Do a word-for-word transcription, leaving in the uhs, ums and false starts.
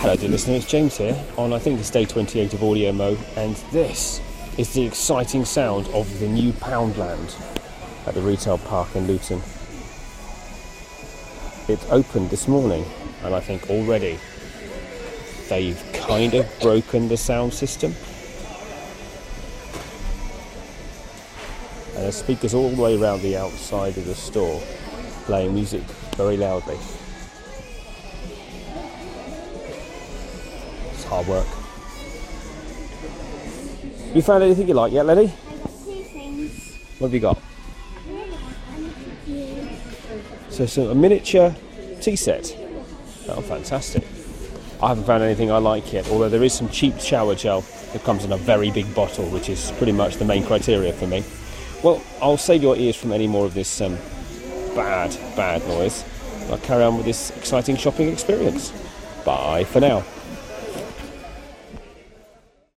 Hello dear listener, it's James here on I think it's day twenty-eight of Audio Mo, and this is the exciting sound of the new Poundland at the retail park in Luton. It opened this morning and I think already they've kind of broken the sound system. And there's speakers all the way around the outside of the store playing music very loudly. It's hard work. You found anything you like yet, Lenny? Two things. What have you got? Yeah. So, so a miniature tea set. Oh, fantastic. I haven't found anything I like yet, although there is some cheap shower gel that comes in a very big bottle, which is pretty much the main criteria for me. Well, I'll save your ears from any more of this um, bad, bad noise. I'll carry on with this exciting shopping experience. Bye for now.